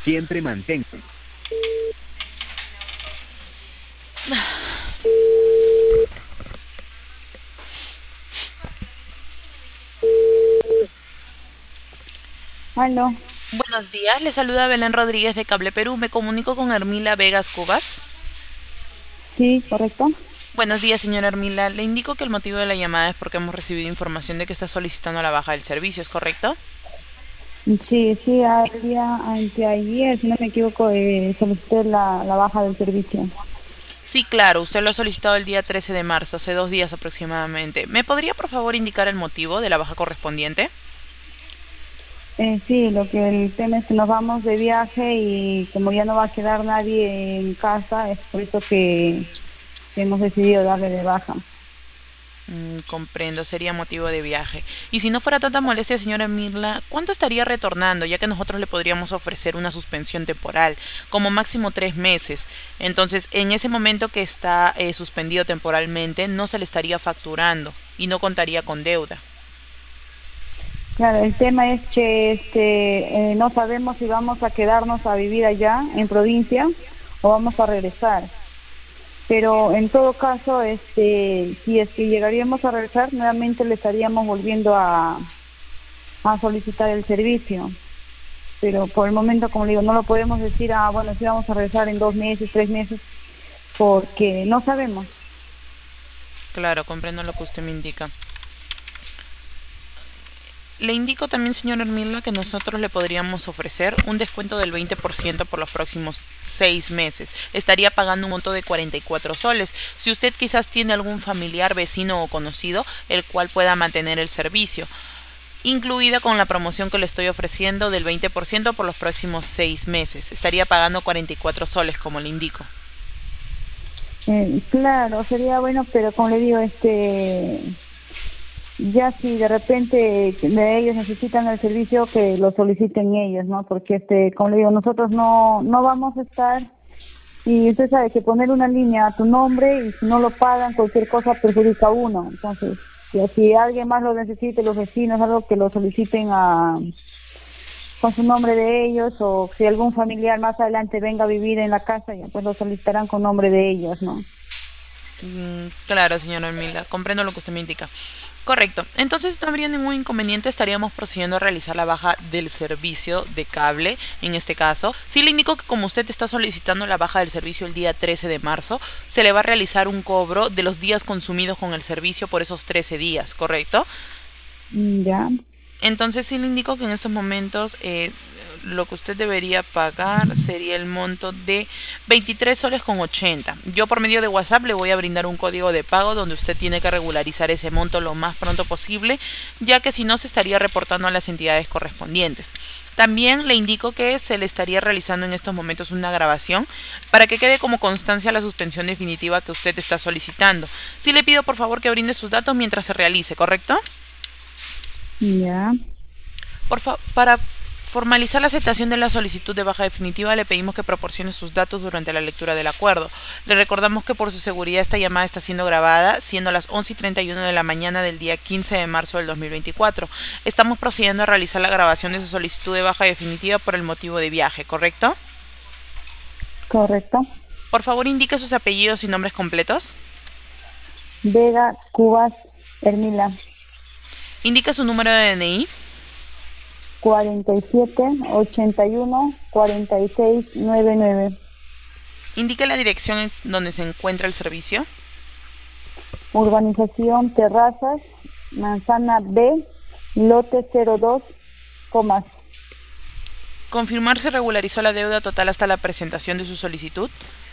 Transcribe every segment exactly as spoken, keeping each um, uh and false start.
Siempre mantén. Aló, Buenos días, le saluda Belén Rodríguez de Cable Perú. Me comunico con Hermila Vegas Cubas. sí, correcto. Buenos días, señora Hermila. Le indico que el motivo de la llamada es porque hemos recibido información de que está solicitando la baja del servicio, ¿es correcto? Sí, sí, al día anteayer, si no me equivoco, eh, solicité la, la baja del servicio. Sí, claro, usted lo ha solicitado el día trece de marzo, hace dos días aproximadamente. ¿Me podría, por favor, indicar el motivo de la baja correspondiente? Eh, sí, lo que el tema es que nos vamos de viaje y como ya no va a quedar nadie en casa, es por eso que hemos decidido darle de baja. Mm, comprendo, sería motivo de viaje. Y si no fuera tanta molestia, señora Mirla, ¿cuánto estaría retornando? Ya que nosotros le podríamos ofrecer una suspensión temporal, como máximo tres meses. Entonces, en ese momento que está eh, suspendido temporalmente, no se le estaría facturando y no contaría con deuda. Claro, el tema es que este, eh, no sabemos si vamos a quedarnos a vivir allá en provincia o vamos a regresar. Pero en todo caso, este, si es que llegaríamos a regresar, nuevamente le estaríamos volviendo a, a solicitar el servicio. Pero por el momento, como le digo, no lo podemos decir, ah, bueno, sí vamos a regresar en dos meses, tres meses, porque no sabemos. Claro, comprendo lo que usted me indica. Le indico también, señor Hermila, que nosotros le podríamos ofrecer un descuento del veinte por ciento por los próximos seis meses. Estaría pagando un monto de cuarenta y cuatro soles. Si usted quizás tiene algún familiar, vecino o conocido, el cual pueda mantener el servicio, incluida con la promoción que le estoy ofreciendo del veinte por ciento por los próximos seis meses. Estaría pagando cuarenta y cuatro soles, como le indico. Eh, claro, sería bueno, pero como le digo, este, ya si de repente de ellos necesitan el servicio, que lo soliciten ellos, ¿no? Porque, este, como le digo, nosotros no, no vamos a estar. Y usted sabe que poner una línea a tu nombre y si no lo pagan, cualquier cosa perjudica a uno. Entonces, si si alguien más lo necesite, los vecinos, algo que lo soliciten a, con su nombre de ellos, o si algún familiar más adelante venga a vivir en la casa, ya pues lo solicitarán con nombre de ellos, ¿no? Mm, claro, señora Hermila, comprendo lo que usted me indica. Correcto. Entonces no habría ningún inconveniente, estaríamos procediendo a realizar la baja del servicio de cable, en este caso. Sí le indico que como usted está solicitando la baja del servicio el día trece de marzo, se le va a realizar un cobro de los días consumidos con el servicio por esos trece días, ¿correcto? Mm, ya, Entonces sí le indico que en estos momentos eh, lo que usted debería pagar sería el monto de veintitrés soles con ochenta. Yo por medio de WhatsApp le voy a brindar un código de pago donde usted tiene que regularizar ese monto lo más pronto posible, ya que si no se estaría reportando a las entidades correspondientes. También le indico que se le estaría realizando en estos momentos una grabación para que quede como constancia la suspensión definitiva que usted está solicitando. Sí le pido por favor que brinde sus datos mientras se realice, ¿correcto? ya, Por fa- para formalizar la aceptación de la solicitud de baja definitiva, le pedimos que proporcione sus datos durante la lectura del acuerdo. Le recordamos que por su seguridad esta llamada está siendo grabada, siendo las once y treinta y uno de la mañana del día quince de marzo del dos mil veinticuatro. Estamos procediendo a realizar la grabación de su solicitud de baja definitiva por el motivo de viaje, ¿correcto? correcto. Por favor, indique sus apellidos y nombres completos. Vega, Cubas, Hermila, Indique su número de D N I. cuarenta y siete, ochenta y uno, cuarenta y seis, noventa y nueve. Indique la dirección en donde se encuentra el servicio. Urbanización Terrazas, Manzana B, lote cero dos, comas. Confirmar si regularizó la deuda total hasta la presentación de su solicitud.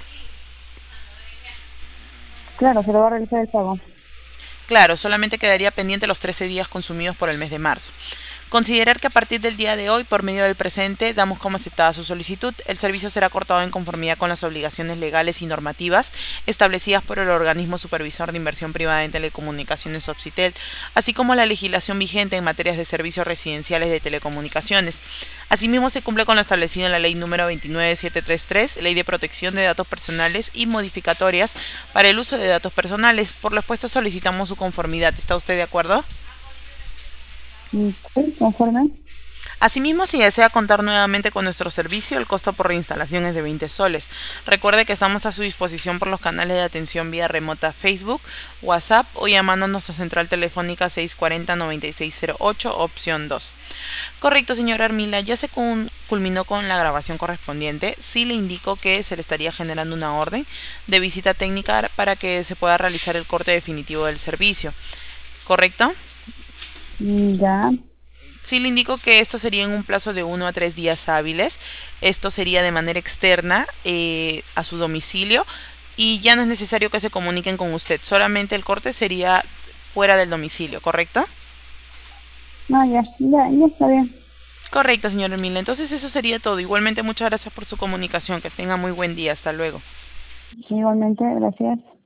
Claro, se lo va a realizar el pago. Claro, solamente quedaría pendiente los trece días consumidos por el mes de marzo. Considerar que a partir del día de hoy, por medio del presente, damos como aceptada su solicitud. El servicio será cortado en conformidad con las obligaciones legales y normativas establecidas por el organismo supervisor de inversión privada en telecomunicaciones Oxitel, así como la legislación vigente en materias de servicios residenciales de telecomunicaciones. Asimismo, se cumple con lo establecido en la Ley número veintinueve mil setecientos treinta y tres, Ley de Protección de Datos Personales y modificatorias para el uso de datos personales. Por lo expuesto, solicitamos su conformidad. ¿Está usted de acuerdo? Mm, sí, conforme. Asimismo, si desea contar nuevamente con nuestro servicio, el costo por reinstalación es de veinte soles. Recuerde que estamos a su disposición por los canales de atención vía remota Facebook, WhatsApp o llamando a nuestra central telefónica seis cuatro cero, nueve seis cero ocho, opción dos. Correcto, señora Armila, ya se cun- culminó con la grabación correspondiente. Sí le indico que se le estaría generando una orden de visita técnica para que se pueda realizar el corte definitivo del servicio. ¿Correcto? Mm, ya. Sí le indico que esto sería en un plazo de uno a tres días hábiles. Esto sería de manera externa eh, a su domicilio y ya no es necesario que se comuniquen con usted. Solamente el corte sería fuera del domicilio, ¿correcto? No, ya, ya, ya está bien. Correcto, señor Emilio. Entonces eso sería todo. Igualmente muchas gracias por su comunicación. Que tenga muy buen día. Hasta luego. Igualmente, gracias.